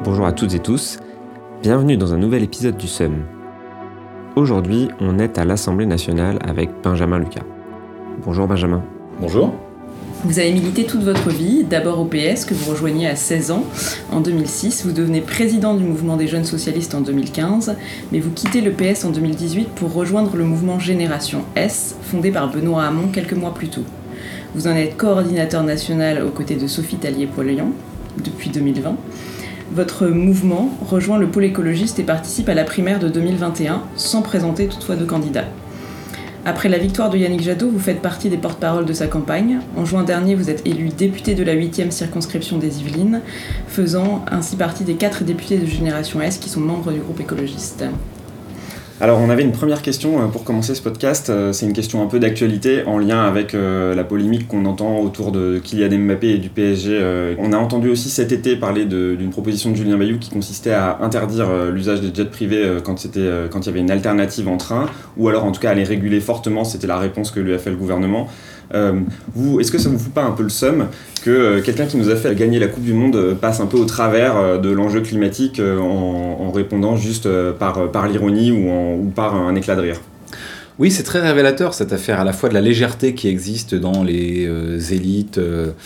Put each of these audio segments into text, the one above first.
Bonjour à toutes et tous, bienvenue dans un nouvel épisode du SEUM. Aujourd'hui, on est à l'Assemblée nationale avec Benjamin Lucas. Bonjour Benjamin. Bonjour. Vous avez milité toute votre vie, d'abord au PS que vous rejoignez à 16 ans. En 2006, vous devenez président du mouvement des jeunes socialistes en 2015, mais vous quittez le PS en 2018 pour rejoindre le mouvement Génération S, fondé par Benoît Hamon quelques mois plus tôt. Vous en êtes coordinateur national aux côtés de Sophie Tallier-Poilian depuis 2020. Votre mouvement rejoint le pôle écologiste et participe à la primaire de 2021, sans présenter toutefois de candidat. Après la victoire de Yannick Jadot, vous faites partie des porte-paroles de sa campagne. En juin dernier, vous êtes élu député de la 8e circonscription des Yvelines, faisant ainsi partie des 4 députés de Génération S qui sont membres du groupe écologiste. Alors on avait une première question pour commencer ce podcast, c'est une question un peu d'actualité en lien avec la polémique qu'on entend autour de Kylian Mbappé et du PSG. On a entendu aussi cet été parler d'une proposition de Julien Bayou qui consistait à interdire l'usage des jets privés quand il y avait une alternative en train, ou alors en tout cas à les réguler fortement, c'était la réponse que lui a fait le gouvernement. Est-ce que ça vous fout pas un peu le seum que quelqu'un qui nous a fait gagner la Coupe du Monde passe un peu au travers de l'enjeu climatique en répondant juste par l'ironie ou par un éclat de rire? Oui, c'est très révélateur cette affaire, à la fois de la légèreté qui existe dans les élites,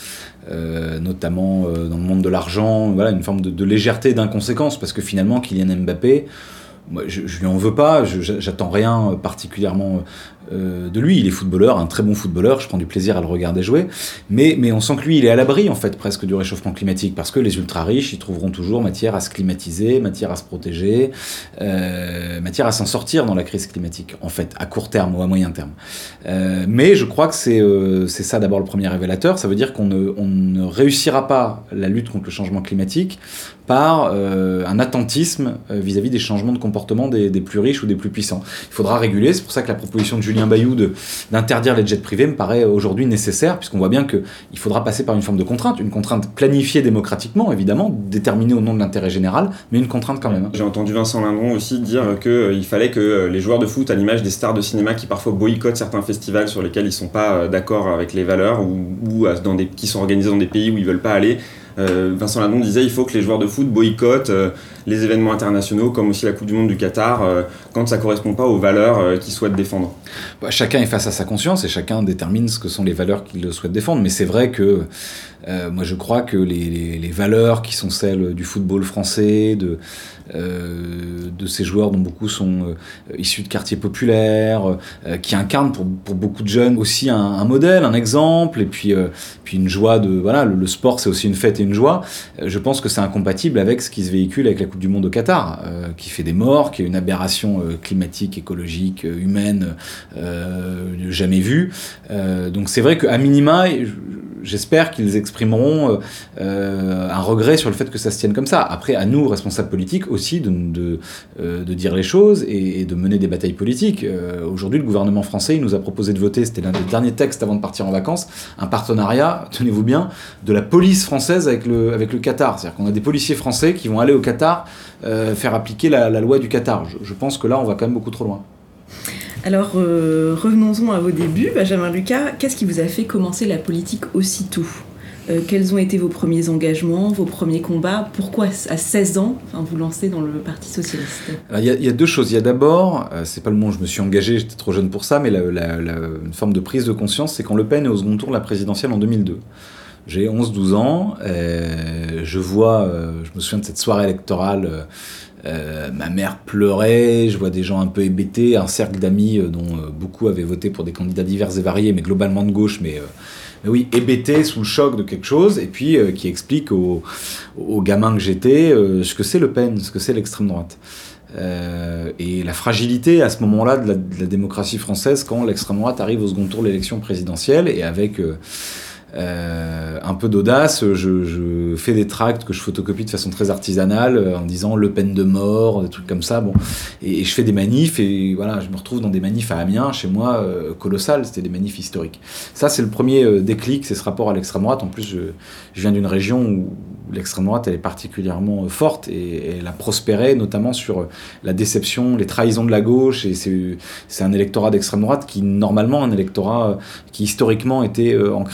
notamment dans le monde de l'argent, voilà, une forme de légèreté et d'inconséquence, parce que finalement Kylian Mbappé, moi, je lui en veux pas, j'attends rien particulièrement de lui. Il est footballeur, un très bon footballeur, je prends du plaisir à le regarder jouer, mais on sent que lui, il est à l'abri en fait presque du réchauffement climatique, parce que les ultra riches, ils trouveront toujours matière à se climatiser, matière à se protéger, matière à s'en sortir dans la crise climatique, en fait, à court terme ou à moyen terme. Mais je crois que c'est ça d'abord le premier révélateur, ça veut dire qu'on ne réussira pas la lutte contre le changement climatique par un attentisme vis-à-vis des changements de comportement des plus riches ou des plus puissants. Il faudra réguler, c'est pour ça que la proposition de Julien Bayou d'interdire les jets privés me paraît aujourd'hui nécessaire, puisqu'on voit bien qu'il faudra passer par une forme de contrainte, une contrainte planifiée démocratiquement, évidemment, déterminée au nom de l'intérêt général, mais une contrainte quand même. J'ai entendu Vincent Lindon aussi dire qu'il fallait que les joueurs de foot, à l'image des stars de cinéma qui parfois boycottent certains festivals sur lesquels ils ne sont pas d'accord avec les valeurs ou qui sont organisés dans des pays où ils ne veulent pas aller, Vincent Lindon disait il faut que les joueurs de foot boycottent les événements internationaux comme aussi la Coupe du Monde du Qatar quand ça ne correspond pas aux valeurs qu'ils souhaitent défendre. Chacun est face à sa conscience et chacun détermine ce que sont les valeurs qu'il souhaite défendre, mais c'est vrai que moi je crois que les valeurs qui sont celles du football français, de ces joueurs dont beaucoup sont issus de quartiers populaires, qui incarnent pour beaucoup de jeunes aussi un modèle, un exemple, et puis une joie de... Voilà, le sport c'est aussi une fête et une joie. Je pense que c'est incompatible avec ce qui se véhicule avec la Coupe du Monde au Qatar, qui fait des morts, qui est une aberration climatique, écologique, humaine, jamais vue. Donc c'est vrai qu'à minima, j'espère qu'ils exprimeront un regret sur le fait que ça se tienne comme ça. Après, à nous, responsables politiques, aussi de dire les choses et de mener des batailles politiques. Aujourd'hui, le gouvernement français, il nous a proposé de voter, c'était l'un des derniers textes avant de partir en vacances, un partenariat, tenez-vous bien, de la police française avec le Qatar. C'est-à-dire qu'on a des policiers français qui vont aller au Qatar faire appliquer la loi du Qatar. Je pense que là, on va quand même beaucoup trop loin. Alors, revenons-en à vos débuts. Benjamin Lucas, qu'est-ce qui vous a fait commencer la politique aussitôt ? Quels ont été vos premiers engagements, vos premiers combats ? Pourquoi à 16 ans vous lancez dans le Parti Socialiste ? Il y a deux choses. Il y a d'abord, c'est pas le moment où je me suis engagé, j'étais trop jeune pour ça, mais une forme de prise de conscience, c'est quand Le Pen est au second tour de la présidentielle en 2002. J'ai 11-12 ans, je me souviens de cette soirée électorale, ma mère pleurait, je vois des gens un peu hébétés, un cercle d'amis dont beaucoup avaient voté pour des candidats divers et variés, mais globalement de gauche, mais oui, hébétés sous le choc de quelque chose, et puis qui explique aux gamins que j'étais ce que c'est Le Pen, ce que c'est l'extrême droite. Et la fragilité à ce moment-là de la démocratie française quand l'extrême droite arrive au second tour de l'élection présidentielle, et avec... un peu d'audace, je fais des tracts que je photocopie de façon très artisanale en disant Le Pen de mort, des trucs comme ça, bon. Et je fais des manifs et voilà, je me retrouve dans des manifs à Amiens, chez moi, colossales, c'était des manifs historiques. Ça c'est le premier déclic, c'est ce rapport à l'extrême droite. En plus je viens d'une région où l'extrême droite elle est particulièrement forte et elle a prospéré notamment sur la déception, les trahisons de la gauche, et c'est un électorat d'extrême droite qui normalement un électorat qui historiquement était ancré dans la gauche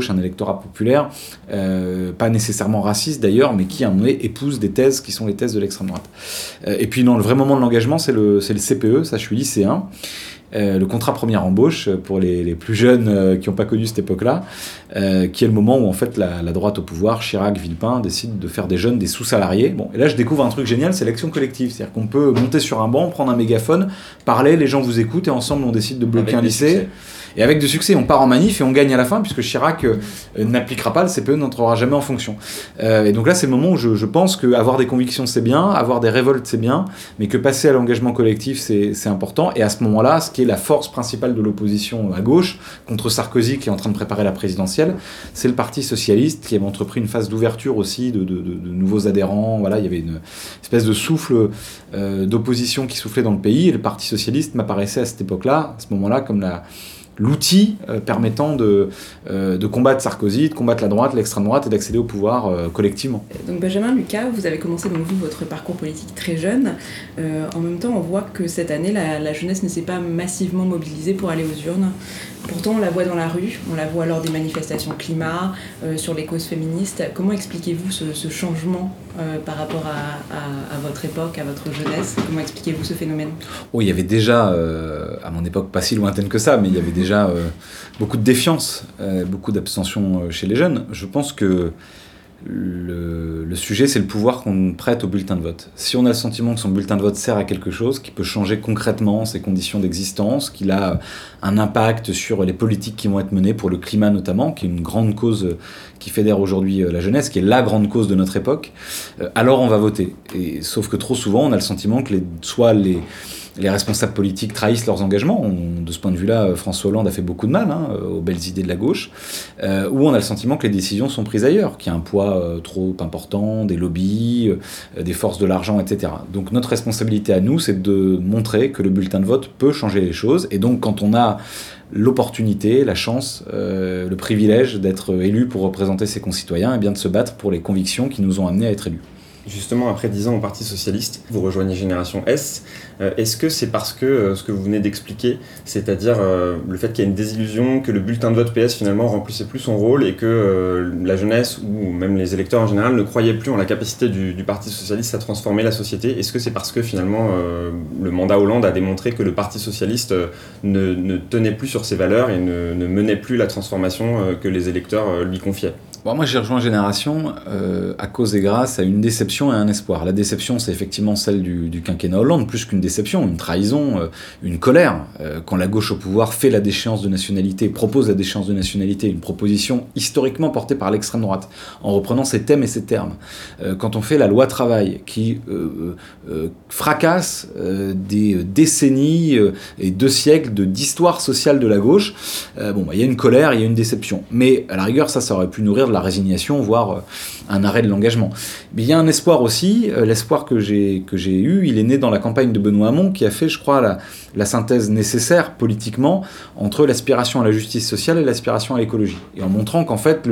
gauche, un électorat populaire, pas nécessairement raciste d'ailleurs, mais qui à un moment donné épouse des thèses qui sont les thèses de l'extrême droite. Et puis non, le vrai moment de l'engagement, c'est le CPE, ça je suis lycéen. Le contrat première embauche pour les plus jeunes qui n'ont pas connu cette époque-là, qui est le moment où en fait la droite au pouvoir, Chirac, Villepin, décide de faire des jeunes des sous-salariés. Bon, et là je découvre un truc génial, c'est l'action collective, c'est-à-dire qu'on peut monter sur un banc, prendre un mégaphone, parler, les gens vous écoutent et ensemble on décide de bloquer un lycée. Succès. Et avec du succès, on part en manif et on gagne à la fin, puisque Chirac n'appliquera pas, le CPE n'entrera jamais en fonction. Et donc là, c'est le moment où je pense qu'avoir des convictions, c'est bien, avoir des révoltes, c'est bien, mais que passer à l'engagement collectif, c'est important. Et à ce moment-là, ce qui est la force principale de l'opposition à gauche, contre Sarkozy, qui est en train de préparer la présidentielle, c'est le Parti socialiste, qui avait entrepris une phase d'ouverture aussi de nouveaux adhérents. Voilà, il y avait une espèce de souffle d'opposition qui soufflait dans le pays, et le Parti socialiste m'apparaissait à cette époque-là, à ce moment-là, comme l'outil permettant de combattre Sarkozy, de combattre la droite, l'extrême droite et d'accéder au pouvoir collectivement. Donc Benjamin Lucas, vous avez commencé donc vous votre parcours politique très jeune. En même temps, on voit que cette année, la jeunesse ne s'est pas massivement mobilisée pour aller aux urnes. Pourtant, on la voit dans la rue, on la voit lors des manifestations climat, sur les causes féministes. Comment expliquez-vous ce changement par rapport à votre époque, à votre jeunesse? Comment expliquez-vous ce phénomène? Il y avait déjà, à mon époque pas si lointaine que ça, mais il y avait déjà beaucoup de défiance, beaucoup d'abstention chez les jeunes. Je pense que le sujet, c'est le pouvoir qu'on prête au bulletin de vote. Si on a le sentiment que son bulletin de vote sert à quelque chose, qui peut changer concrètement ses conditions d'existence, qu'il a un impact sur les politiques qui vont être menées, pour le climat notamment, qui est une grande cause qui fédère aujourd'hui la jeunesse, qui est la grande cause de notre époque, alors on va voter. Sauf que trop souvent, on a le sentiment que soit les responsables politiques trahissent leurs engagements. De ce point de vue-là, François Hollande a fait beaucoup de mal aux belles idées de la gauche, où on a le sentiment que les décisions sont prises ailleurs, qu'il y a un poids trop important, des lobbies, des forces de l'argent, etc. Donc notre responsabilité à nous, c'est de montrer que le bulletin de vote peut changer les choses. Et donc quand on a l'opportunité, la chance, le privilège d'être élu pour représenter ses concitoyens, et bien de se battre pour les convictions qui nous ont amenés à être élus. Justement, après 10 ans au Parti Socialiste, vous rejoignez Génération S. Est-ce que c'est parce que ce que vous venez d'expliquer, c'est-à-dire le fait qu'il y a une désillusion, que le bulletin de vote PS finalement remplissait plus son rôle et que la jeunesse ou même les électeurs en général ne croyaient plus en la capacité du Parti Socialiste à transformer la société? Est-ce que c'est parce que finalement le mandat Hollande a démontré que le Parti Socialiste ne tenait plus sur ses valeurs et ne menait plus la transformation que les électeurs lui confiaient? Bon, moi j'ai rejoint Génération à cause et grâce à une déception et un espoir. La déception, c'est effectivement celle du quinquennat Hollande, plus qu'une déception, une trahison, une colère. Quand la gauche au pouvoir fait la déchéance de nationalité, propose la déchéance de nationalité, une proposition historiquement portée par l'extrême droite, en reprenant ses thèmes et ses termes. Quand on fait la loi travail, qui fracasse des décennies et 2 siècles d'histoire sociale de la gauche, il y a une colère, il y a une déception. Mais à la rigueur, ça aurait pu nourrir de la résignation, voire un arrêt de l'engagement. Mais il y a un espoir aussi, l'espoir que j'ai eu, il est né dans la campagne de Benoît Hamon, qui a fait, je crois, la synthèse nécessaire politiquement entre l'aspiration à la justice sociale et l'aspiration à l'écologie. Et en montrant qu'en fait,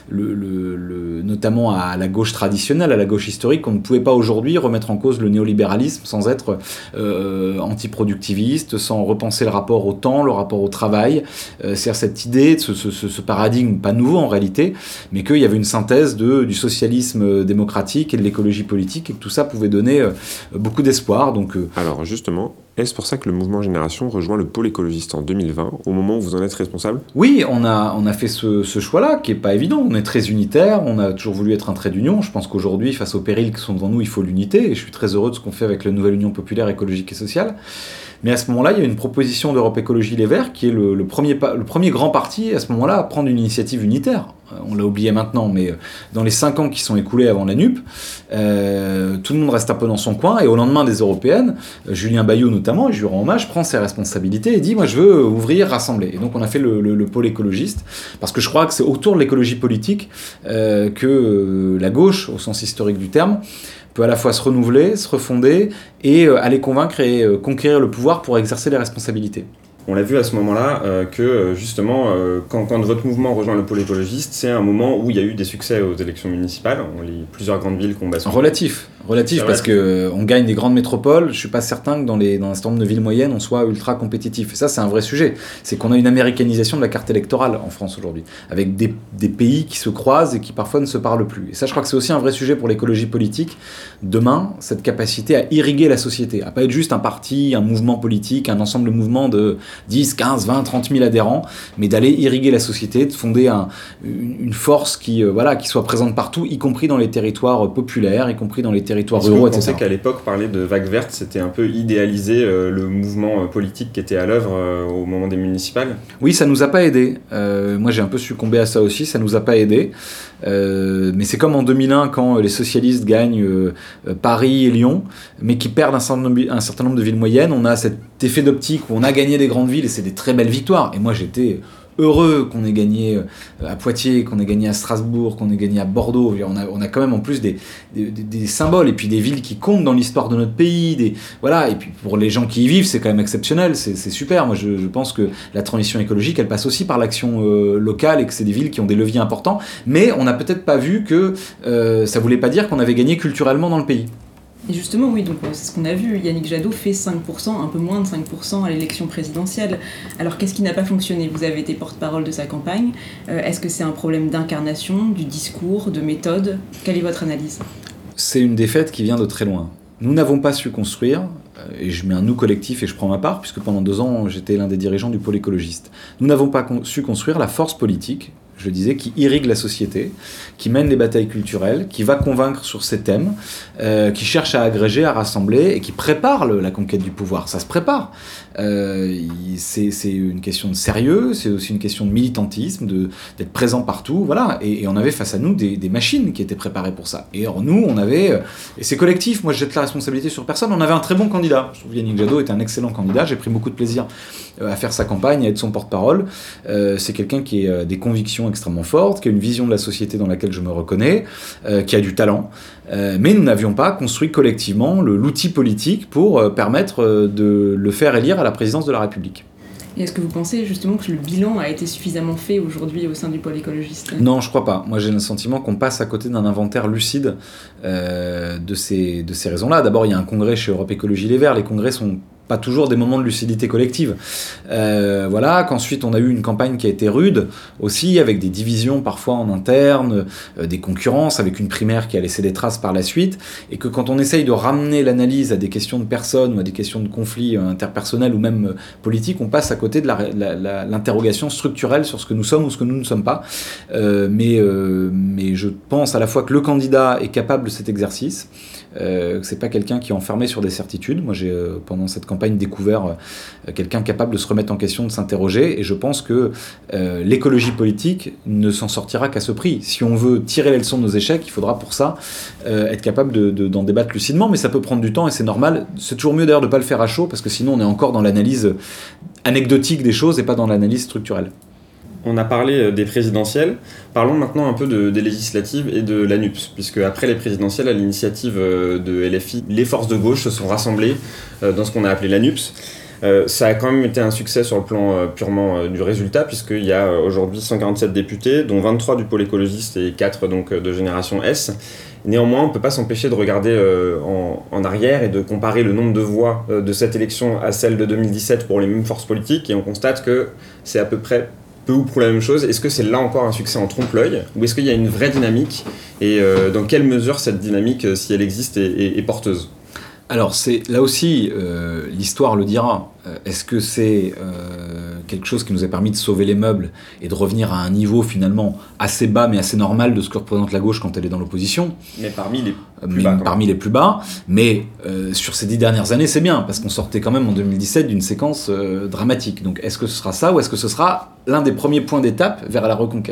notamment à la gauche traditionnelle, à la gauche historique, on ne pouvait pas aujourd'hui remettre en cause le néolibéralisme sans être antiproductiviste, sans repenser le rapport au temps, le rapport au travail. C'est-à-dire cette idée, ce paradigme, pas nouveau en réalité, mais qu'il y avait une synthèse du socialisme démocratique et de l'écologie politique, et que tout ça pouvait donner beaucoup d'espoir. Alors justement, est-ce pour ça que le mouvement Génération rejoint le pôle écologiste en 2020, au moment où vous en êtes responsable? Oui, on a fait ce choix-là, qui n'est pas évident. On est très unitaire, on a toujours voulu être un trait d'union. Je pense qu'aujourd'hui, face aux périls qui sont devant nous, il faut l'unité, et je suis très heureux de ce qu'on fait avec la nouvelle Union populaire écologique et sociale. Mais à ce moment-là, il y a une proposition d'Europe Écologie Les Verts, qui est le premier grand parti, à ce moment-là, à prendre une initiative unitaire. On l'a oublié maintenant, mais dans les 5 ans qui sont écoulés avant la NUP, tout le monde reste un peu dans son coin, et au lendemain des européennes, Julien Bayou notamment, et je lui rends hommage, prend ses responsabilités et dit « moi je veux ouvrir, rassembler ». Et donc on a fait le pôle écologiste, parce que je crois que c'est autour de l'écologie politique que la gauche, au sens historique du terme, peut à la fois se renouveler, se refonder, et aller convaincre et conquérir le pouvoir pour exercer les responsabilités. On l'a vu à ce moment-là que justement, quand votre mouvement rejoint le pôle écologiste, c'est un moment où il y a eu des succès aux élections municipales. On lit plusieurs grandes villes qui ont basculé. Relatif parce que on gagne des grandes métropoles. Je suis pas certain que dans un certain nombre de villes moyennes, on soit ultra compétitif. Et ça, c'est un vrai sujet. C'est qu'on a une américanisation de la carte électorale en France aujourd'hui, avec des pays qui se croisent et qui parfois ne se parlent plus. Et ça, je crois que c'est aussi un vrai sujet pour l'écologie politique. Demain, cette capacité à irriguer la société, à pas être juste un parti, un mouvement politique, un ensemble de mouvements de 10, 15, 20, 30 000 adhérents, mais d'aller irriguer la société, de fonder une force qui soit présente partout, y compris dans les territoires populaires, y compris dans les territoires ruraux, etc. Vous pensez qu'à l'époque, parler de vague verte, c'était un peu idéaliser le mouvement politique qui était à l'œuvre au moment des municipales ? Oui, ça nous a pas aidé. Moi, j'ai un peu succombé à ça aussi, ça nous a pas aidé. Mais c'est comme en 2001 quand les socialistes gagnent Paris et Lyon, mais qui perdent un certain nombre de villes moyennes. On a cet effet d'optique où on a gagné des grandes villes et c'est des très belles victoires. Et moi, j'étais heureux qu'on ait gagné à Poitiers, qu'on ait gagné à Strasbourg, qu'on ait gagné à Bordeaux. On a quand même en plus des symboles et puis des villes qui comptent dans l'histoire de notre pays. Voilà. Et puis pour les gens qui y vivent, c'est quand même exceptionnel, c'est super. Moi, je pense que la transition écologique, elle passe aussi par l'action locale et que c'est des villes qui ont des leviers importants. Mais on n'a peut-être pas vu que ça voulait pas dire qu'on avait gagné culturellement dans le pays. Et justement, oui, donc c'est ce qu'on a vu. Yannick Jadot fait 5%, un peu moins de 5% à l'élection présidentielle. Alors qu'est-ce qui n'a pas fonctionné ? Vous avez été porte-parole de sa campagne. Est-ce que c'est un problème d'incarnation, du discours, de méthode ? Quelle est votre analyse ? C'est une défaite qui vient de très loin. Nous n'avons pas su construire, et je mets un nous collectif et je prends ma part, puisque pendant 2 ans, j'étais l'un des dirigeants du pôle écologiste. Nous n'avons pas su construire la force politique, je disais, qui irrigue la société, qui mène les batailles culturelles, qui va convaincre sur ces thèmes, qui cherche à agréger, à rassembler et qui prépare la conquête du pouvoir. Ça se prépare. C'est une question de sérieux, c'est aussi une question de militantisme, d'être présent partout, voilà. Et on avait face à nous des machines qui étaient préparées pour ça. Et or nous, on avait, et c'est collectif, moi je jette la responsabilité sur personne, on avait un très bon candidat. Je trouve que Yannick Jadot était un excellent candidat, j'ai pris beaucoup de plaisir à faire sa campagne, à être son porte-parole. C'est quelqu'un qui a des convictions extrêmement fortes, qui a une vision de la société dans laquelle je me reconnais, qui a du talent. Mais nous n'avions pas construit collectivement l'outil politique pour permettre de le faire élire à la présidence de la République. Et est-ce que vous pensez justement que le bilan a été suffisamment fait aujourd'hui au sein du pôle écologiste ? Non, je crois pas. Moi, j'ai le sentiment qu'on passe à côté d'un inventaire lucide de ces raisons-là. D'abord, il y a un congrès chez Europe Écologie Les Verts. Les congrès sont pas toujours des moments de lucidité collective. Voilà, qu'ensuite on a eu une campagne qui a été rude aussi, avec des divisions parfois en interne, des concurrences, avec une primaire qui a laissé des traces par la suite, et que quand on essaye de ramener l'analyse à des questions de personnes ou à des questions de conflits interpersonnels ou même politiques, on passe à côté de l'interrogation structurelle sur ce que nous sommes ou ce que nous ne sommes pas. Mais je pense à la fois que le candidat est capable de cet exercice, que c'est pas quelqu'un qui est enfermé sur des certitudes. Moi, j'ai pendant cette campagne découvert quelqu'un capable de se remettre en question, de s'interroger, et je pense que l'écologie politique ne s'en sortira qu'à ce prix. Si on veut tirer les leçons de nos échecs, il faudra pour ça être capable d'en débattre lucidement, mais ça peut prendre du temps et c'est normal. C'est toujours mieux d'ailleurs de ne pas le faire à chaud, parce que sinon on est encore dans l'analyse anecdotique des choses et pas dans l'analyse structurelle. On a parlé des présidentielles, parlons maintenant un peu des législatives et de la NUPS, puisque après les présidentielles, à l'initiative de LFI, les forces de gauche se sont rassemblées dans ce qu'on a appelé la NUPS. Ça a quand même été un succès sur le plan purement du résultat, puisqu'il y a aujourd'hui 147 députés, dont 23 du pôle écologiste et 4 donc, de Génération S. Néanmoins, on ne peut pas s'empêcher de regarder en arrière et de comparer le nombre de voix de cette élection à celle de 2017 pour les mêmes forces politiques, et on constate que c'est à peu près peu ou prou la même chose. Est-ce que c'est là encore un succès en trompe-l'œil, ou est-ce qu'il y a une vraie dynamique, et dans quelle mesure cette dynamique, si elle existe, est porteuse ? Alors, là aussi, l'histoire le dira. Est-ce que c'est quelque chose qui nous a permis de sauver les meubles et de revenir à un niveau finalement assez bas mais assez normal de ce que représente la gauche quand elle est dans l'opposition ? Mais parmi les plus bas. Mais sur ces 10 dernières années, c'est bien, parce qu'on sortait quand même en 2017 d'une séquence dramatique. Donc est-ce que ce sera ça, ou est-ce que ce sera l'un des premiers points d'étape vers la reconquête ?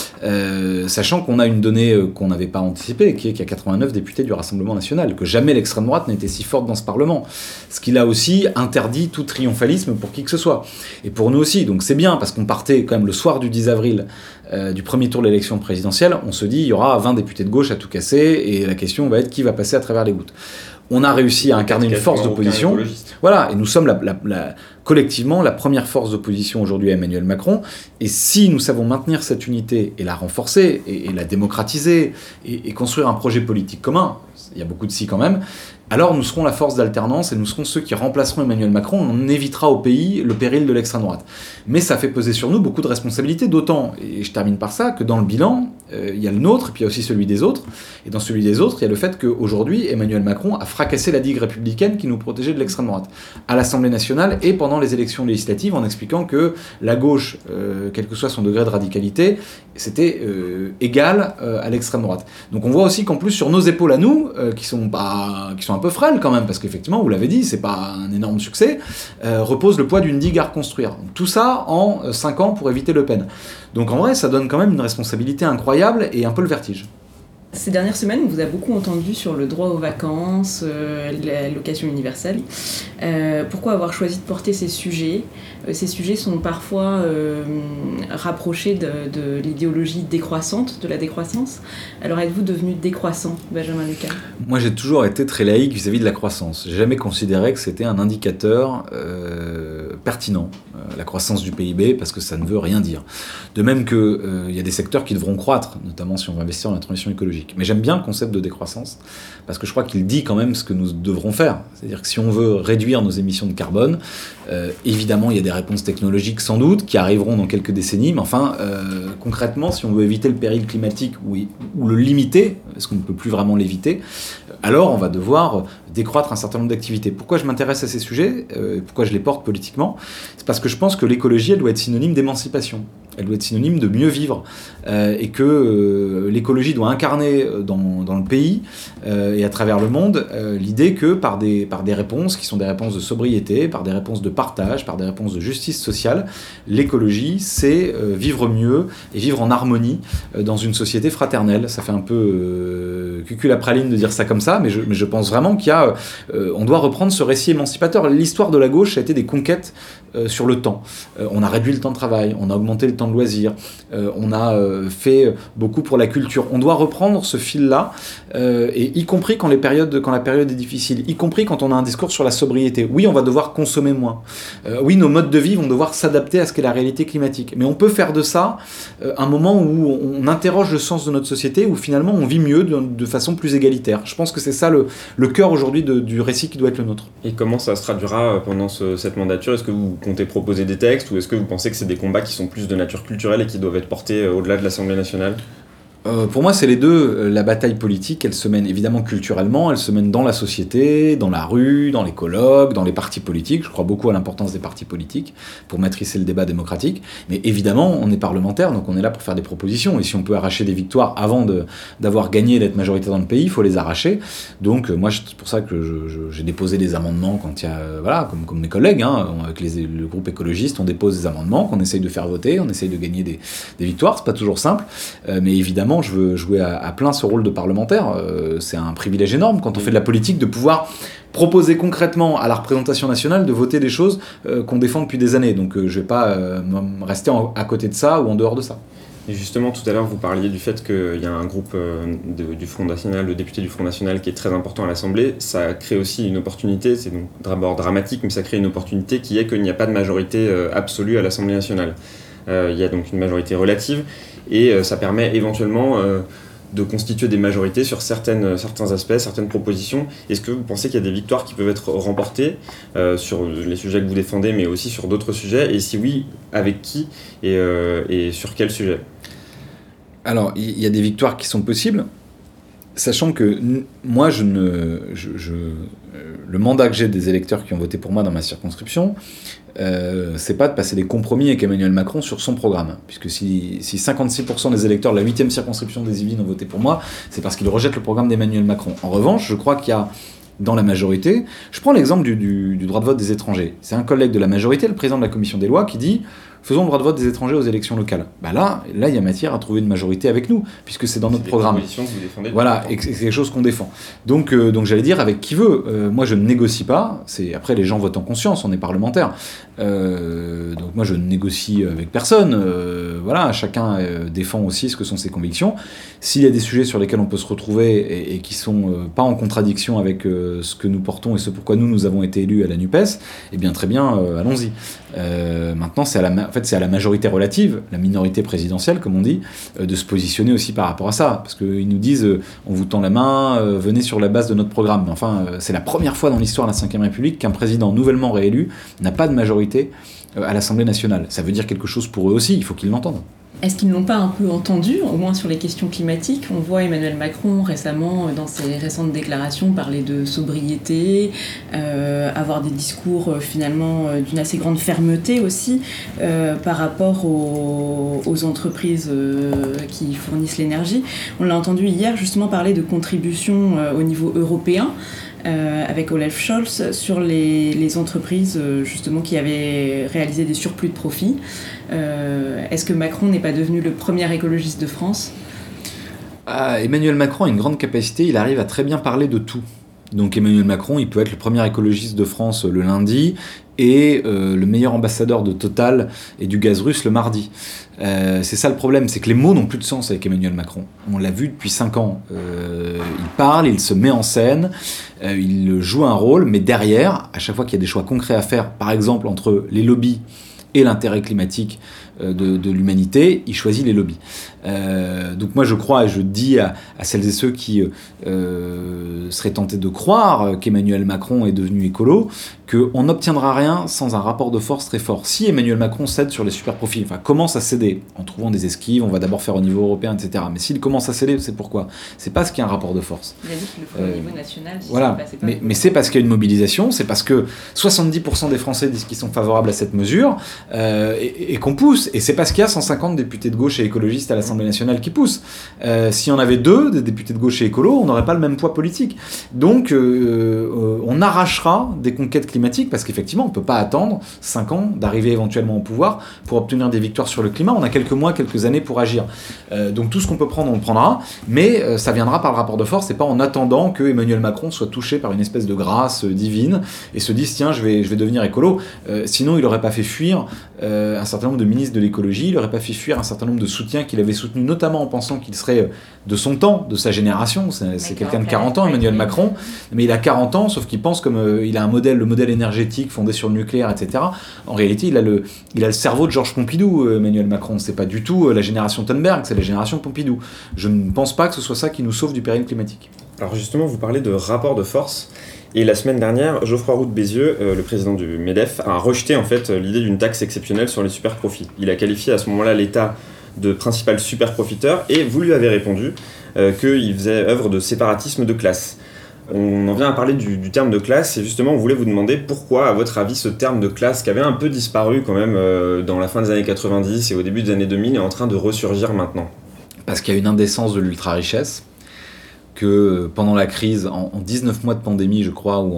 Sachant qu'on a une donnée qu'on n'avait pas anticipée, qui est qu'il y a 89 députés du Rassemblement national, que jamais l'extrême droite n'était si forte dans ce Parlement. Ce qui là aussi interdit tout triomphalisme pour qui que ce soit. Et pour nous aussi, donc c'est bien, parce qu'on partait quand même le soir du 10 avril du premier tour de l'élection présidentielle, on se dit il y aura 20 députés de gauche à tout casser, et la question va être qui va passer à travers les gouttes. On a réussi à incarner une force d'opposition. Voilà, et nous sommes collectivement la première force d'opposition aujourd'hui à Emmanuel Macron. Et si nous savons maintenir cette unité et la renforcer, et la démocratiser, et construire un projet politique commun, il y a beaucoup de si quand même, alors nous serons la force d'alternance et nous serons ceux qui remplaceront Emmanuel Macron. On évitera au pays le péril de l'extrême droite. Mais ça fait peser sur nous beaucoup de responsabilités, d'autant, et je termine par ça, que dans le bilan, il y a le nôtre, et puis il y a aussi celui des autres. Et dans celui des autres, il y a le fait qu'aujourd'hui, Emmanuel Macron a fracassé la digue républicaine qui nous protégeait de l'extrême droite, à l'Assemblée nationale et pendant les élections législatives, en expliquant que la gauche, quel que soit son degré de radicalité, c'était égal à l'extrême droite. Donc on voit aussi qu'en plus, sur nos épaules à nous, qui sont un peu frêles quand même, parce qu'effectivement, vous l'avez dit, c'est pas un énorme succès, repose le poids d'une digue à reconstruire. Donc, tout ça en 5 ans pour éviter Le Pen. Donc en vrai, ça donne quand même une responsabilité incroyable et un peu le vertige. Ces dernières semaines, on vous a beaucoup entendu sur le droit aux vacances, l'allocation universelle. Pourquoi avoir choisi de porter ces sujets ? Ces sujets sont parfois rapprochés de l'idéologie décroissante, de la décroissance. Alors êtes-vous devenu décroissant, Benjamin Lucas ? Moi, j'ai toujours été très laïque vis-à-vis de la croissance. J'ai jamais considéré que c'était un indicateur pertinent, la croissance du PIB, parce que ça ne veut rien dire. De même qu'il y a des secteurs qui devront croître, notamment si on va investir dans la transition écologique. Mais j'aime bien le concept de décroissance, parce que je crois qu'il dit quand même ce que nous devrons faire. C'est-à-dire que si on veut réduire nos émissions de carbone, évidemment, il y a des réponses technologiques sans doute qui arriveront dans quelques décennies, mais enfin, concrètement, si on veut éviter le péril climatique ou le limiter, parce qu'on ne peut plus vraiment l'éviter, alors on va devoir décroître un certain nombre d'activités. Pourquoi je m'intéresse à ces sujets ? Pourquoi je les porte politiquement ? C'est parce que je pense que l'écologie, elle doit être synonyme d'émancipation. Elle doit être synonyme de mieux vivre. Et que l'écologie doit incarner dans le pays et à travers le monde l'idée que par des réponses qui sont des réponses de sobriété, par des réponses de partage, par des réponses de justice sociale, l'écologie, c'est vivre mieux et vivre en harmonie dans une société fraternelle. Ça fait un peu cucul-à-praline de dire ça comme ça, mais je pense vraiment on doit reprendre ce récit émancipateur. L'histoire de la gauche a été des conquêtes sur le temps. On a réduit le temps de travail, on a augmenté le temps de loisirs, on a fait beaucoup pour la culture. On doit reprendre ce fil-là, et y compris quand la période est difficile, y compris quand on a un discours sur la sobriété. Oui, on va devoir consommer moins. Oui, nos modes de vie vont devoir s'adapter à ce qu'est la réalité climatique. Mais on peut faire de ça un moment où on interroge le sens de notre société, où finalement on vit mieux de façon plus égalitaire. Je pense que c'est ça le cœur aujourd'hui du récit qui doit être le nôtre. Et comment ça se traduira pendant cette mandature ? Est-ce que vous comptez proposer des textes, ou est-ce que vous pensez que c'est des combats qui sont plus de nature culturelle et qui doivent être portés au-delà de l'Assemblée nationale ? Pour moi, c'est les deux. La bataille politique, elle se mène évidemment culturellement, elle se mène dans la société, dans la rue, dans les colloques, dans les partis politiques. Je crois beaucoup à l'importance des partis politiques pour maîtriser le débat démocratique. Mais évidemment, on est parlementaire, donc on est là pour faire des propositions. Et si on peut arracher des victoires avant d'avoir gagné, d'être majoritaire dans le pays, il faut les arracher. Donc moi, c'est pour ça que j'ai déposé des amendements quand il y a, comme mes collègues, avec le groupe écologiste, on dépose des amendements qu'on essaye de faire voter, on essaye de gagner des victoires. C'est pas toujours simple, mais évidemment, je veux jouer à plein ce rôle de parlementaire. C'est un privilège énorme quand on fait de la politique de pouvoir proposer concrètement à la représentation nationale de voter des choses qu'on défend depuis des années. Donc je vais pas rester à côté de ça ou en dehors de ça. Et justement, tout à l'heure, vous parliez du fait qu'il y a un groupe du Front National, de députés du Front National qui est très important à l'Assemblée. Ça crée aussi une opportunité, c'est donc d'abord dramatique, mais ça crée une opportunité qui est qu'il n'y a pas de majorité absolue à l'Assemblée nationale. Il y a donc une majorité relative, et ça permet éventuellement de constituer des majorités sur certains aspects, certaines propositions. Est-ce que vous pensez qu'il y a des victoires qui peuvent être remportées sur les sujets que vous défendez, mais aussi sur d'autres sujets ? Et si oui, avec qui et sur quel sujet ? Alors, il y a des victoires qui sont possibles, sachant que moi, le mandat que j'ai des électeurs qui ont voté pour moi dans ma circonscription, c'est pas de passer des compromis avec Emmanuel Macron sur son programme. Puisque si 56% des électeurs de la 8e circonscription des Yvelines ont voté pour moi, c'est parce qu'ils rejettent le programme d'Emmanuel Macron. En revanche, je crois qu'il y a dans la majorité, je prends l'exemple du droit de vote des étrangers. C'est un collègue de la majorité, le président de la commission des lois, qui dit « faisons le droit de vote des étrangers aux élections locales ». Là, il y a matière à trouver une majorité avec nous, puisque c'est dans notre programme. Que vous défendez. Voilà, et c'est quelque chose qu'on défend. Donc j'allais dire avec qui veut. Moi, je ne négocie pas. Après, les gens votent en conscience, on est parlementaire. Donc moi, je ne négocie avec personne. voilà, chacun défend aussi ce que sont ses convictions. S'il y a des sujets sur lesquels on peut se retrouver et qui sont pas en contradiction avec ce que nous portons et ce pourquoi nous avons été élus à la NUPES, eh bien très bien, allons-y. Maintenant, c'est à la majorité relative, la minorité présidentielle, comme on dit, de se positionner aussi par rapport à ça. Parce qu'ils nous disent, on vous tend la main, venez sur la base de notre programme. Mais enfin, c'est la première fois dans l'histoire de la Ve République qu'un président nouvellement réélu n'a pas de majorité à l'Assemblée nationale. Ça veut dire quelque chose pour eux aussi, il faut qu'ils l'entendent. Est-ce qu'ils ne l'ont pas un peu entendu, au moins sur les questions climatiques ? On voit Emmanuel Macron récemment, dans ses récentes déclarations, parler de sobriété, avoir des discours finalement d'une assez grande fermeté aussi par rapport aux entreprises qui fournissent l'énergie. On l'a entendu hier justement parler de contributions au niveau européen. Avec Olaf Scholz sur les entreprises justement qui avaient réalisé des surplus de profit. Est-ce que Macron n'est pas devenu le premier écologiste de France ? Emmanuel Macron a une grande capacité, il arrive à très bien parler de tout. Donc Emmanuel Macron, il peut être le premier écologiste de France le lundi et le meilleur ambassadeur de Total et du gaz russe le mardi. C'est ça le problème, c'est que les mots n'ont plus de sens avec Emmanuel Macron. On l'a vu depuis 5 ans. Il parle, il se met en scène, il joue un rôle, mais derrière, à chaque fois qu'il y a des choix concrets à faire, par exemple entre les lobbies et l'intérêt climatique de l'humanité, il choisit les lobbies. Donc moi je crois et je dis à celles et ceux qui seraient tentés de croire qu'Emmanuel Macron est devenu écolo, qu'on n'obtiendra rien sans un rapport de force très fort. Si Emmanuel Macron cède sur les super-profits, enfin commence à céder en trouvant des esquives, on va d'abord faire au niveau européen, etc. Mais s'il commence à céder, c'est pourquoi ? C'est parce qu'il y a un rapport de force. Il a dit qu'il le ferait au niveau national. Si voilà, mais c'est parce qu'il y a une mobilisation, c'est parce que 70% des Français disent qu'ils sont favorables à cette mesure et qu'on pousse. Et c'est parce qu'il y a 150 députés de gauche et écologistes à l'Assemblée nationale qui poussent. S'il y en avait 2, des députés de gauche et écolo, on n'aurait pas le même poids politique. Donc on arrachera des conquêtes climatiques parce qu'effectivement on ne peut pas attendre 5 ans d'arriver éventuellement au pouvoir pour obtenir des victoires sur le climat. On a quelques mois, quelques années pour agir. Donc tout ce qu'on peut prendre, on le prendra, mais ça viendra par le rapport de force et pas en attendant que Emmanuel Macron soit touché par une espèce de grâce divine et se dise tiens je vais devenir écolo. Sinon il n'aurait pas fait fuir un certain nombre de ministres de l'écologie, il n'aurait pas fait fuir un certain nombre de soutiens qu'il avait soutenus, notamment en pensant qu'il serait de son temps, de sa génération. C'est quelqu'un de 40 ans, Emmanuel Macron, mais il a 40 ans, sauf qu'il pense comme il a le modèle énergétique fondé sur le nucléaire, etc. En réalité, il a le cerveau de Georges Pompidou, Emmanuel Macron. C'est pas du tout la génération Thunberg, c'est la génération Pompidou. Je ne pense pas que ce soit ça qui nous sauve du péril climatique. Alors justement, vous parlez de rapport de force. Et la semaine dernière, Geoffroy Roux de Bézieux, le président du MEDEF, a rejeté en fait l'idée d'une taxe exceptionnelle sur les super-profits. Il a qualifié à ce moment-là l'État de principal super-profiteur et vous lui avez répondu qu'il faisait œuvre de séparatisme de classe. On en vient à parler du terme de classe et justement on voulait vous demander pourquoi, à votre avis, ce terme de classe qui avait un peu disparu quand même dans la fin des années 90 et au début des années 2000 est en train de ressurgir maintenant. Parce qu'il y a une indécence de l'ultra-richesse, que pendant la crise, en 19 mois de pandémie, je crois, ou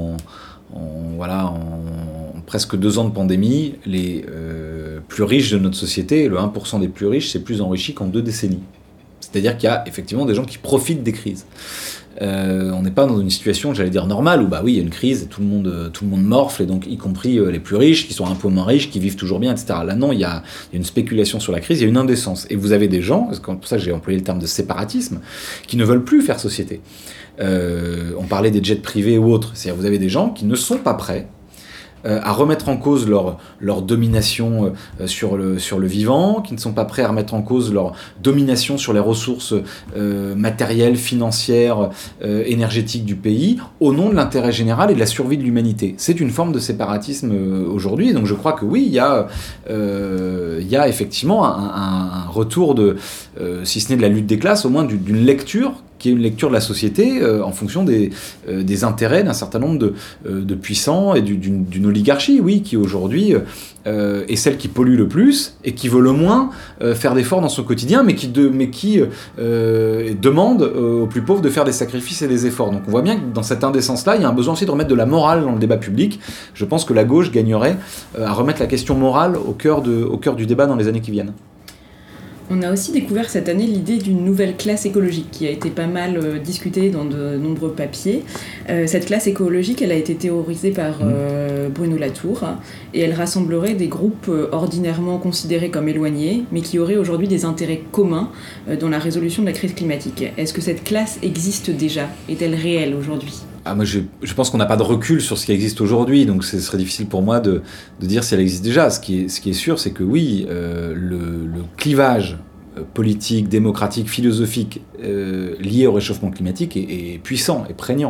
en presque 2 ans de pandémie, les plus riches de notre société, le 1% des plus riches, s'est plus enrichi qu'en 2 décennies. C'est-à-dire qu'il y a effectivement des gens qui profitent des crises. On n'est pas dans une situation, j'allais dire, normale, où il y a une crise et tout le monde morfle, et donc y compris les plus riches, qui sont un peu moins riches, qui vivent toujours bien, etc. Là non, il y a une spéculation sur la crise, il y a une indécence. Et vous avez des gens, c'est pour ça que j'ai employé le terme de séparatisme, qui ne veulent plus faire société. On parlait des jets privés ou autres, c'est-à-dire vous avez des gens qui ne sont pas prêts à remettre en cause leur domination sur le vivant, qui ne sont pas prêts à remettre en cause leur domination sur les ressources matérielles, financières, énergétiques du pays, au nom de l'intérêt général et de la survie de l'humanité. C'est une forme de séparatisme aujourd'hui, donc je crois que oui, il y a effectivement un retour si ce n'est de la lutte des classes, au moins d'une lecture qui est une lecture de la société en fonction des intérêts d'un certain nombre de puissants et d'une oligarchie, oui, qui aujourd'hui est celle qui pollue le plus et qui veut le moins faire d'efforts dans son quotidien, mais qui demande aux plus pauvres de faire des sacrifices et des efforts. Donc on voit bien que dans cette indécence-là, il y a un besoin aussi de remettre de la morale dans le débat public. Je pense que la gauche gagnerait à remettre la question morale au cœur du débat dans les années qui viennent. On a aussi découvert cette année l'idée d'une nouvelle classe écologique qui a été pas mal discutée dans de nombreux papiers. Cette classe écologique, elle a été théorisée par Bruno Latour et elle rassemblerait des groupes ordinairement considérés comme éloignés, mais qui auraient aujourd'hui des intérêts communs dans la résolution de la crise climatique. Est-ce que cette classe existe déjà ? Est-elle réelle aujourd'hui ? Moi, je pense qu'on n'a pas de recul sur ce qui existe aujourd'hui, donc ce serait difficile pour moi de dire si elle existe déjà. Ce qui est sûr, c'est que oui, le clivage politique, démocratique, philosophique lié au réchauffement climatique est puissant, est prégnant.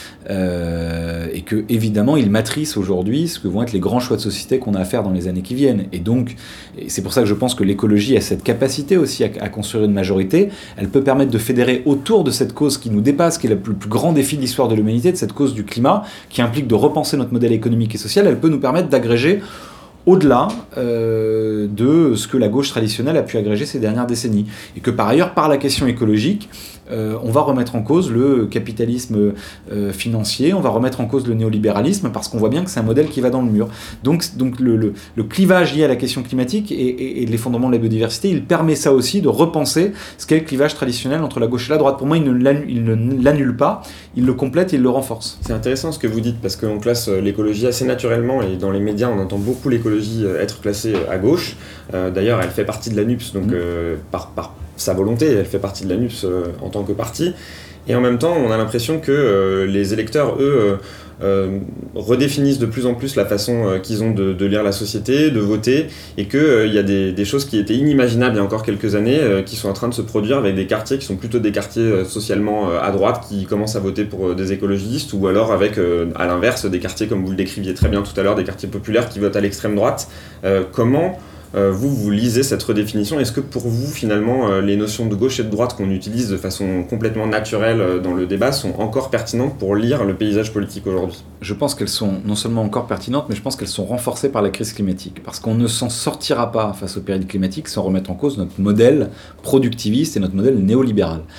Et que évidemment il matrice aujourd'hui ce que vont être les grands choix de société qu'on a à faire dans les années qui viennent. Et donc c'est pour ça que je pense que l'écologie a cette capacité aussi à construire une majorité. Elle peut permettre de fédérer autour de cette cause qui nous dépasse, qui est le plus grand défi de l'histoire de l'humanité, de cette cause du climat, qui implique de repenser notre modèle économique et social. Elle peut nous permettre d'agréger au-delà de ce que la gauche traditionnelle a pu agréger ces dernières décennies. Et que par ailleurs, par la question écologique, on va remettre en cause le capitalisme financier, on va remettre en cause le néolibéralisme, parce qu'on voit bien que c'est un modèle qui va dans le mur. Donc le clivage lié à la question climatique et l'effondrement de la biodiversité, il permet ça aussi de repenser ce qu'est le clivage traditionnel entre la gauche et la droite. Pour moi, il ne l'annule pas, il le complète, il le renforce. C'est intéressant ce que vous dites, parce qu'on classe l'écologie assez naturellement, et dans les médias, on entend beaucoup l'écologie être classée à gauche. D'ailleurs, elle fait partie de l'ANUPS, donc par sa volonté, elle fait partie de l'ANUPS en tant que parti. Et en même temps, on a l'impression que les électeurs, eux, redéfinissent de plus en plus la façon qu'ils ont de lire la société, de voter, et qu'il y a des choses qui étaient inimaginables il y a encore quelques années, qui sont en train de se produire avec des quartiers qui sont plutôt des quartiers socialement à droite, qui commencent à voter pour des écologistes, ou alors avec, à l'inverse, des quartiers, comme vous le décriviez très bien tout à l'heure, des quartiers populaires qui votent à l'extrême droite. Comment vous lisez cette redéfinition? Est-ce que pour vous, finalement, les notions de gauche et de droite qu'on utilise de façon complètement naturelle dans le débat sont encore pertinentes pour lire le paysage politique aujourd'hui? Je pense qu'elles sont non seulement encore pertinentes, mais je pense qu'elles sont renforcées par la crise climatique. Parce qu'on ne s'en sortira pas face au péril climatique sans remettre en cause notre modèle productiviste et notre modèle néolibéral.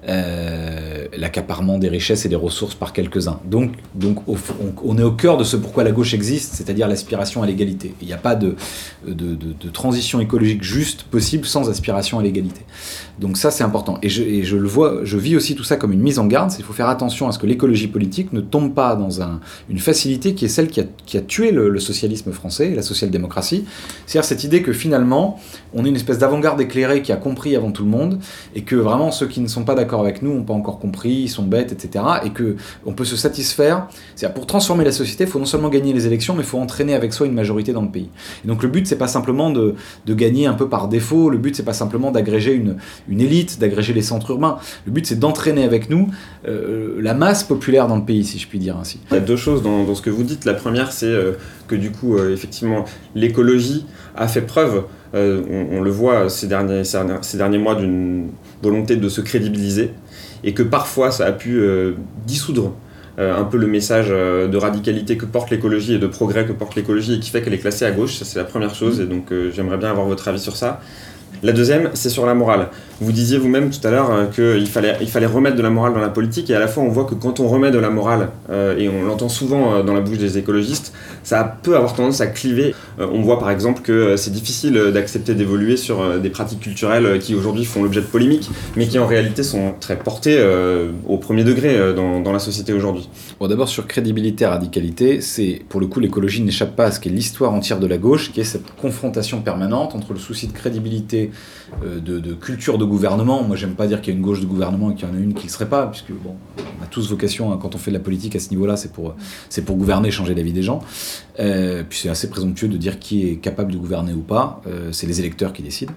L'accaparement des richesses et des ressources par quelques-uns. Donc on est au cœur de ce pourquoi la gauche existe, c'est-à-dire l'aspiration à l'égalité. Il n'y a pas de transition écologique juste possible sans aspiration à l'égalité. Donc ça, c'est important. Et je le vois, je vis aussi tout ça comme une mise en garde. Il faut faire attention à ce que l'écologie politique ne tombe pas dans une facilité qui est celle qui a tué le socialisme français et la social-démocratie. C'est-à-dire cette idée que finalement, on est une espèce d'avant-garde éclairée qui a compris avant tout le monde, et que vraiment ceux qui ne sont pas d'accord avec nous n'ont pas encore compris, ils sont bêtes, etc. Et qu'on peut se satisfaire. C'est-à-dire pour transformer la société, il faut non seulement gagner les élections, mais il faut entraîner avec soi une majorité dans le pays. Et donc le but, c'est pas simplement de gagner un peu par défaut, le but, c'est pas simplement d'agréger une élite, d'agréger les centres urbains. Le but, c'est d'entraîner avec nous la masse populaire dans le pays, si je puis dire ainsi. Il y a deux choses dans ce que vous dites. La première, c'est que du coup, effectivement, l'écologie a fait preuve, on le voit ces derniers mois, d'une volonté de se crédibiliser, et que parfois ça a pu dissoudre un peu le message de radicalité que porte l'écologie et de progrès que porte l'écologie, et qui fait qu'elle est classée à gauche. Ça, c'est la première chose, et donc j'aimerais bien avoir votre avis sur ça. La deuxième, c'est sur la morale. Vous disiez vous-même tout à l'heure qu'il fallait remettre de la morale dans la politique, et à la fois on voit que quand on remet de la morale, et on l'entend souvent dans la bouche des écologistes, ça peut avoir tendance à cliver. On voit par exemple que c'est difficile d'accepter d'évoluer sur des pratiques culturelles qui aujourd'hui font l'objet de polémiques, mais qui en réalité sont très portées au premier degré dans la société aujourd'hui. Bon, d'abord sur crédibilité et radicalité, c'est pour le coup l'écologie n'échappe pas à ce qu'est l'histoire entière de la gauche, qui est cette confrontation permanente entre le souci de crédibilité, de culture de gouvernement. Moi, j'aime pas dire qu'il y a une gauche de gouvernement et qu'il y en a une qui ne serait pas, puisque bon, on a tous vocation, hein, quand on fait de la politique à ce niveau-là, c'est pour gouverner, changer la vie des gens. Puis c'est assez présomptueux de dire qui est capable de gouverner ou pas. C'est les électeurs qui décident.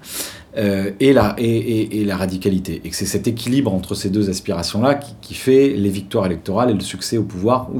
Et la radicalité. Et que c'est cet équilibre entre ces deux aspirations-là qui fait les victoires électorales et le succès au pouvoir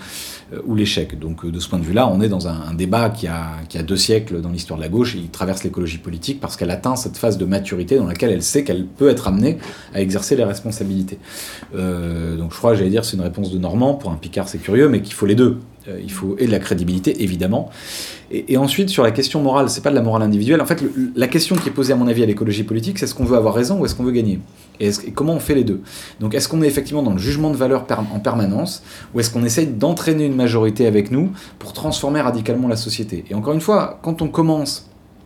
ou l'échec. Donc de ce point de vue-là, on est dans un débat qui a 2 siècles dans l'histoire de la gauche, et il traverse l'écologie politique parce qu'elle atteint cette phase de maturité dans laquelle elle sait qu'elle peut être amenée à exercer les responsabilités. Donc je crois, j'allais dire, c'est une réponse de Normand. Pour un Picard, c'est curieux, mais qu'il faut les deux. Il faut et de la crédibilité, évidemment. Et ensuite, sur la question morale, c'est pas de la morale individuelle. En fait, la question qui est posée, à mon avis, à l'écologie politique, c'est est-ce qu'on veut avoir raison ou est-ce qu'on veut gagner ? Et comment on fait les deux ? Donc, est-ce qu'on est effectivement dans le jugement de valeur en permanence, ou est-ce qu'on essaye d'entraîner une majorité avec nous pour transformer radicalement la société ? Et encore une fois, quand on commence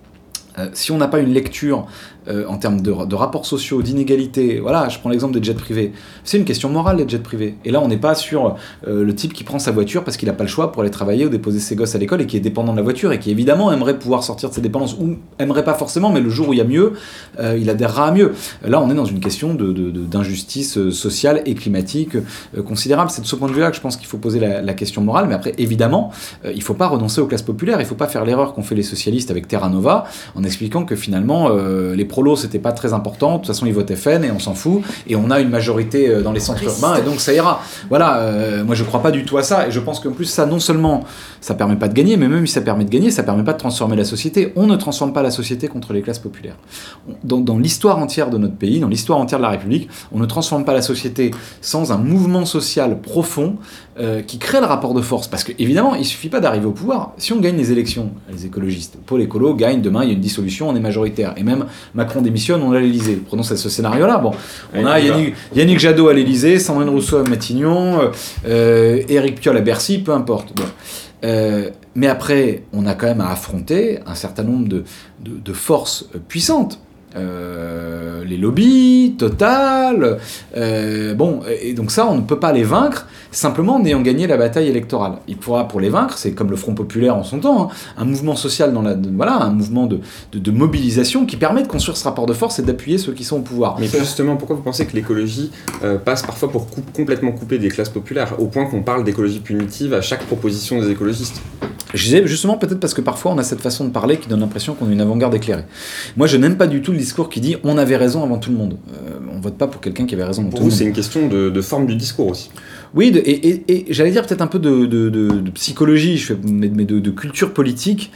Si on n'a pas une lecture en termes de rapports sociaux, d'inégalités, voilà, je prends l'exemple des jets privés, c'est une question morale les jets privés. Et là on n'est pas sur le type qui prend sa voiture parce qu'il n'a pas le choix pour aller travailler ou déposer ses gosses à l'école et qui est dépendant de la voiture et qui évidemment aimerait pouvoir sortir de ses dépendances, ou aimerait pas forcément, mais le jour où il y a mieux, il adhérera à mieux. Là on est dans une question d'injustice sociale et climatique considérable. C'est de ce point de vue là que je pense qu'il faut poser la question morale, mais après évidemment il ne faut pas renoncer aux classes populaires, il ne faut pas faire l'erreur qu'ont fait les socialistes avec Terra Nova en expliquant que finalement les prolos c'était pas très important, de toute façon ils votent FN et on s'en fout, et on a une majorité dans les centres urbains et donc ça ira. Voilà, moi je crois pas du tout à ça, et je pense qu'en plus ça non seulement ça permet pas de gagner, mais même si ça permet de gagner, ça permet pas de transformer la société. On ne transforme pas la société contre les classes populaires. Dans l'histoire entière de notre pays, dans l'histoire entière de la République, on ne transforme pas la société sans un mouvement social profond qui crée le rapport de force, parce que évidemment il suffit pas d'arriver au pouvoir. Si on gagne les élections, les écologistes, Pôle écolo gagne, demain il y a une dissolution, on est majoritaire, et même Macron démissionne, on a l'Élysée. Prenons ce scénario-là. Bon, on a Yannick Jadot à l'Élysée, Sandrine Rousseau à Matignon, Éric Piolle à Bercy, peu importe. Bon. Mais après, on a quand même à affronter un certain nombre de forces puissantes. Les lobbies, Total, bon, et donc ça on ne peut pas les vaincre simplement en ayant gagné la bataille électorale. Il faudra pour les vaincre, c'est comme le Front Populaire en son temps, hein, un mouvement social un mouvement de mobilisation qui permet de construire ce rapport de force et d'appuyer ceux qui sont au pouvoir. Mais justement, pourquoi vous pensez que l'écologie passe parfois pour complètement couper des classes populaires, au point qu'on parle d'écologie punitive à chaque proposition des écologistes ? Je disais justement peut-être parce que parfois on a cette façon de parler qui donne l'impression qu'on est une avant-garde éclairée. Moi je n'aime pas du tout le discours qui dit on avait raison avant tout le monde. On vote pas pour quelqu'un qui avait raison avant tout le monde. Pour vous c'est une question de forme du discours aussi. Oui, et j'allais dire peut-être un peu de psychologie, mais de culture politique.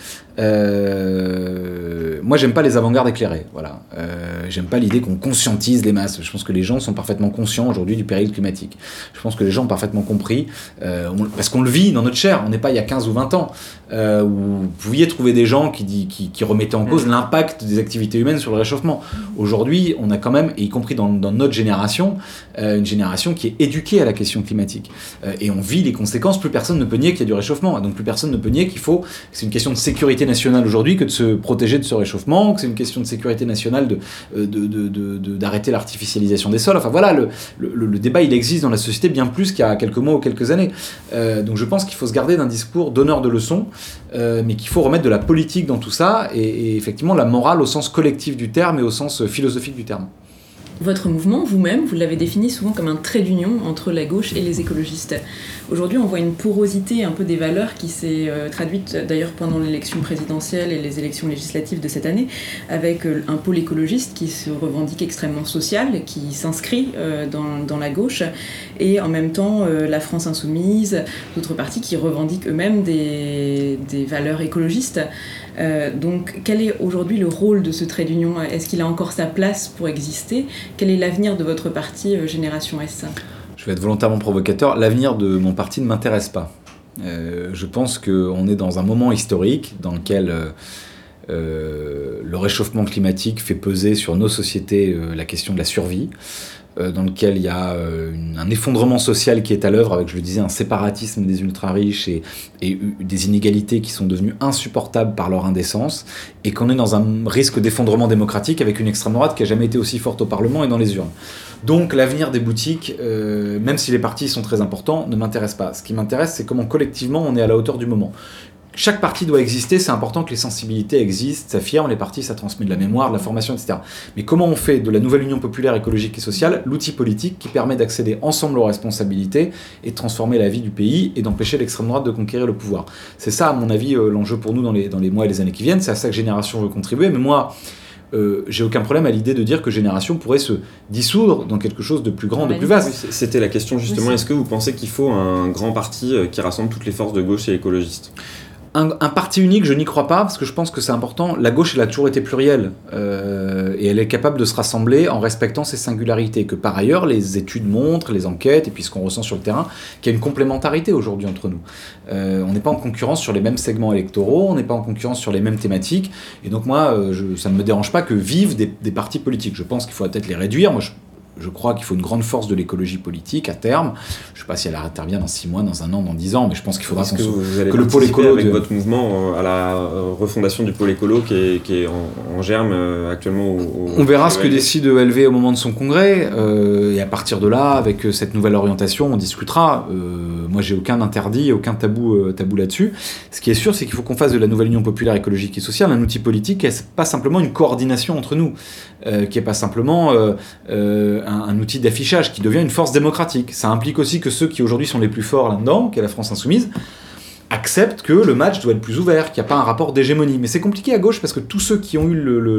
Moi j'aime pas les avant-gardes éclairées, voilà. J'aime pas l'idée qu'on conscientise les masses. Je pense que les gens sont parfaitement conscients aujourd'hui du péril climatique. Je pense que les gens ont parfaitement compris, parce qu'on le vit dans notre chair. On n'est pas il y a 15 ou 20 ans où vous pouviez trouver des gens qui remettaient en cause l'impact des activités humaines sur le réchauffement. Aujourd'hui, on a quand même, et y compris dans notre génération, une génération qui est éduquée à la question climatique. Et on vit les conséquences. Plus personne ne peut nier qu'il y a du réchauffement. Donc plus personne ne peut nier que c'est une question de sécurité nationale aujourd'hui que de se protéger de ce réchauffement, que c'est une question de sécurité nationale d'arrêter l'artificialisation des sols. Enfin voilà, le débat il existe dans la société bien plus qu'il y a quelques mois ou quelques années. Donc je pense qu'il faut se garder d'un discours donneur de leçons, mais qu'il faut remettre de la politique dans tout ça, et effectivement la morale au sens collectif du terme et au sens philosophique du terme. Votre mouvement, vous-même, vous l'avez défini souvent comme un trait d'union entre la gauche et les écologistes. Aujourd'hui, on voit une porosité un peu des valeurs qui s'est traduite d'ailleurs pendant l'élection présidentielle et les élections législatives de cette année, avec un pôle écologiste qui se revendique extrêmement social, qui s'inscrit dans la gauche, et en même temps la France Insoumise, d'autres partis qui revendiquent eux-mêmes des valeurs écologistes. Donc quel est aujourd'hui le rôle de ce trait d'union ? Est-ce qu'il a encore sa place pour exister ? Quel est l'avenir de votre parti Génération S ? Je vais être volontairement provocateur. L'avenir de mon parti ne m'intéresse pas. Je pense qu'on est dans un moment historique dans lequel le réchauffement climatique fait peser sur nos sociétés la question de la survie, dans lequel il y a un effondrement social qui est à l'œuvre avec, je le disais, un séparatisme des ultra-riches et des inégalités qui sont devenues insupportables par leur indécence, et qu'on est dans un risque d'effondrement démocratique avec une extrême droite qui n'a jamais été aussi forte au Parlement et dans les urnes. Donc l'avenir des boutiques, même si les partis sont très importants, ne m'intéresse pas. Ce qui m'intéresse, c'est comment collectivement on est à la hauteur du moment. Chaque parti doit exister, c'est important que les sensibilités existent, s'affirment, les partis ça transmet de la mémoire, de la formation, etc. Mais comment on fait de la nouvelle Union populaire écologique et sociale l'outil politique qui permet d'accéder ensemble aux responsabilités et de transformer la vie du pays et d'empêcher l'extrême droite de conquérir le pouvoir. C'est ça, à mon avis, l'enjeu pour nous dans les mois et les années qui viennent. C'est à ça que Génération veut contribuer, mais moi, j'ai aucun problème à l'idée de dire que Génération pourrait se dissoudre dans quelque chose de plus grand, de plus vaste. Oui, c'était la question justement, est-ce que vous pensez qu'il faut un grand parti qui rassemble toutes les forces de gauche et écologistes ? Un parti unique, je n'y crois pas, parce que je pense que c'est important. La gauche, elle a toujours été plurielle, et elle est capable de se rassembler en respectant ses singularités, que par ailleurs, les études montrent, les enquêtes, et puis ce qu'on ressent sur le terrain, qu'il y a une complémentarité aujourd'hui entre nous. On n'est pas en concurrence sur les mêmes segments électoraux, on n'est pas en concurrence sur les mêmes thématiques, et donc moi, ça ne me dérange pas que vivent des partis politiques. Je pense qu'il faut peut-être les réduire. Moi, Je crois qu'il faut une grande force de l'écologie politique à terme. Je ne sais pas si elle intervient dans 6 mois, dans 1 an, dans 10 ans, mais je pense qu'il faudra que vous allez que le pôle écolo avec votre mouvement à la refondation du pôle écolo qui est en germe actuellement On verra ce que décide ELV au moment de son congrès, et à partir de là, avec cette nouvelle orientation, on discutera. Moi, j'ai aucun interdit, aucun tabou là-dessus. Ce qui est sûr, c'est qu'il faut qu'on fasse de la nouvelle Union populaire écologique et sociale un outil politique qui n'est pas simplement une coordination entre nous, qui n'est pas simplement un outil d'affichage, qui devient une force démocratique. Ça implique aussi que ceux qui aujourd'hui sont les plus forts là-dedans, qui est la France Insoumise, acceptent que le match doit être plus ouvert, qu'il n'y a pas un rapport d'hégémonie. Mais c'est compliqué à gauche parce que tous ceux qui ont eu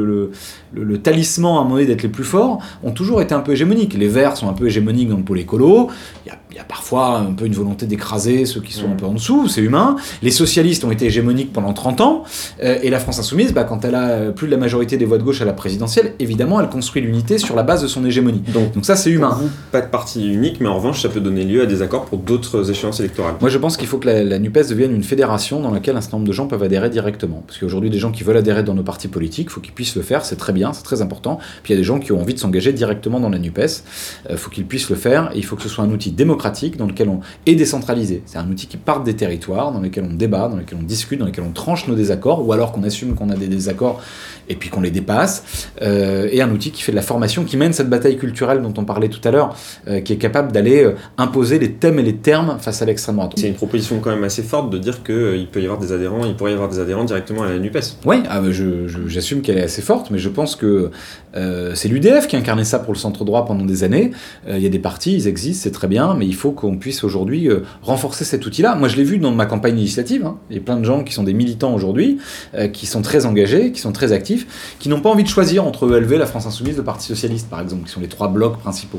le talisman à un moment donné d'être les plus forts ont toujours été un peu hégémoniques. Les Verts sont un peu hégémoniques dans le pôle écolo. Il y a parfois un peu une volonté d'écraser ceux qui sont un peu en dessous, c'est humain. Les socialistes ont été hégémoniques pendant 30 ans. Et la France Insoumise, quand elle a plus de la majorité des voix de gauche à la présidentielle, évidemment, elle construit l'unité sur la base de son hégémonie. Donc ça, c'est humain. Pour vous, pas de parti unique, mais en revanche, ça peut donner lieu à des accords pour d'autres échéances électorales. Moi, je pense qu'il faut que la NUPES devienne une fédération dans laquelle un certain nombre de gens peuvent adhérer directement. Parce qu'aujourd'hui, des gens qui veulent adhérer dans nos partis politiques, il faut qu'ils puissent le faire, c'est très bien, c'est très important. Puis il y a des gens qui ont envie de s'engager directement dans la NUPES, il faut qu'ils puissent le faire, et il faut que ce soit un outil démocratique dans lequel et décentralisé. C'est un outil qui part des territoires, dans lequel on débat, dans lequel on discute, dans lequel on tranche nos désaccords, ou alors qu'on assume qu'on a des désaccords et puis qu'on les dépasse, et un outil qui fait de la formation, qui mène cette bataille culturelle dont on parlait tout à l'heure, qui est capable d'aller imposer les thèmes et les termes face à l'extrême droite. C'est une proposition quand même assez forte de dire qu'il pourrait y avoir des adhérents directement à la NUPES. Oui, j'assume qu'elle est assez forte, mais je pense que c'est l'UDF qui a incarné ça pour le centre-droit pendant des années. Il y a des partis, ils existent, c'est très bien, mais il faut qu'on puisse aujourd'hui renforcer cet outil-là. Moi, je l'ai vu dans ma campagne législative. Il y a plein de gens qui sont des militants aujourd'hui, qui sont très engagés, qui sont très actifs, qui n'ont pas envie de choisir entre ELV, la France Insoumise, le Parti Socialiste, par exemple, qui sont les 3 blocs principaux.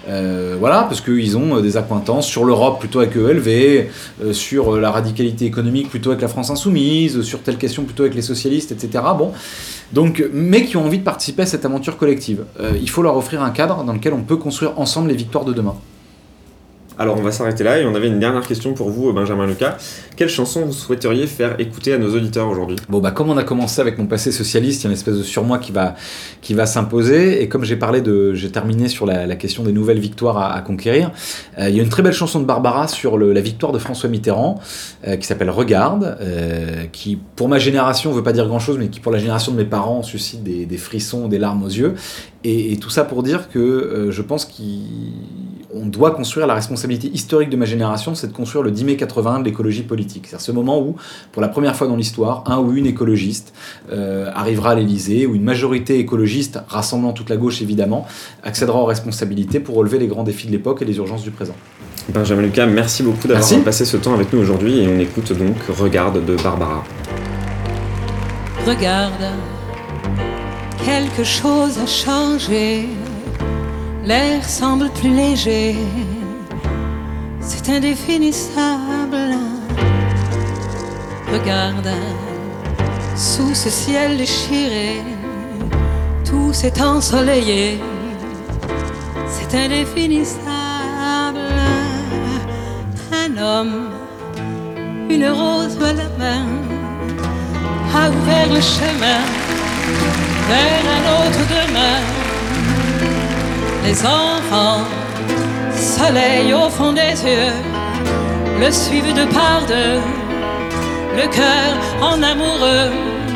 Voilà, parce qu'ils ont des accointances sur l'Europe plutôt avec ELV, sur la radicalité économique plutôt avec la France Insoumise, sur telle question plutôt avec les socialistes, etc. Bon. Donc, mais qui ont envie de participer à cette aventure collective. Il faut leur offrir un cadre dans lequel on peut construire ensemble les victoires de demain. Alors on va s'arrêter là et on avait une dernière question pour vous, Benjamin Lucas. Quelle chanson vous souhaiteriez faire écouter à nos auditeurs aujourd'hui ? Bon, comme on a commencé avec mon passé socialiste, il y a une espèce de surmoi qui va s'imposer, et comme j'ai terminé sur la question des nouvelles victoires à conquérir, il y a une très belle chanson de Barbara sur la victoire de François Mitterrand, qui s'appelle Regarde, qui pour ma génération veut pas dire grand chose, mais qui pour la génération de mes parents suscite des frissons, des larmes aux yeux, et tout ça pour dire que je pense qu'on doit construire la responsabilité historique de ma génération, c'est de construire le 10 mai 81 de l'écologie politique. C'est-à-dire ce moment où, pour la première fois dans l'histoire, un ou une écologiste arrivera à l'Élysée, où une majorité écologiste, rassemblant toute la gauche évidemment, accédera aux responsabilités pour relever les grands défis de l'époque et les urgences du présent. Benjamin Lucas, merci beaucoup d'avoir passé ce temps avec nous aujourd'hui, et on écoute donc Regarde de Barbara. Regarde, quelque chose a changé, l'air semble plus léger, c'est indéfinissable. Regarde, sous ce ciel déchiré, tout s'est ensoleillé, c'est indéfinissable. Un homme, une rose à la main, a ouvert le chemin vers un autre demain. Les enfants, soleil au fond des yeux, le suivent de par deux, le cœur en amoureux.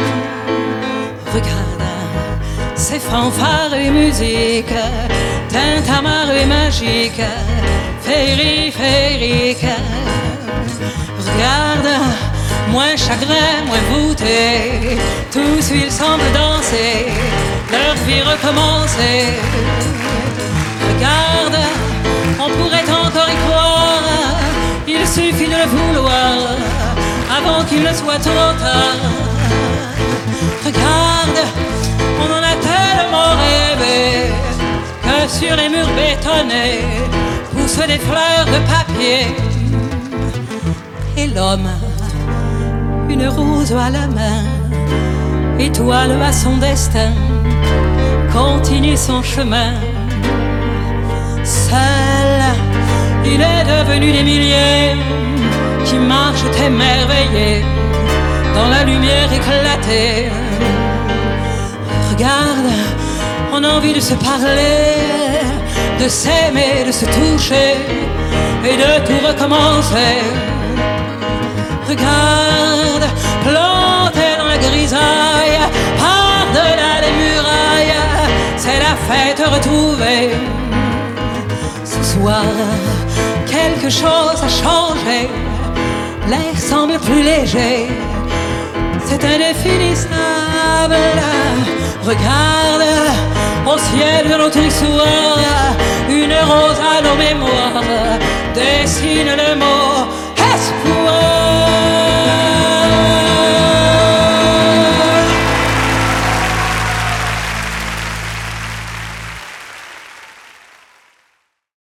Regarde ces fanfares et musique, tintamarre et magique, féerique. Regarde, moins chagrin, moins voûté, tous ils semblent danser, leur vie recommencer. Regarde, on pourrait encore y croire, il suffit de le vouloir, avant qu'il ne soit trop tard. Regarde, on en a tellement rêvé, que sur les murs bétonnés poussent des fleurs de papier. Et l'homme, une rose à la main, étoile à son destin, continue son chemin. Seul, il est devenu des milliers qui marchent émerveillés dans la lumière éclatée. Regarde, on a envie de se parler, de s'aimer, de se toucher et de tout recommencer. Regarde, planté dans la grisaille, par-delà les murailles, c'est la fête retrouvée. Ce soir, quelque chose a changé, l'air semble plus léger, c'est indéfinissable. Regarde, au ciel de notre histoire, une rose à nos mémoires dessine le mot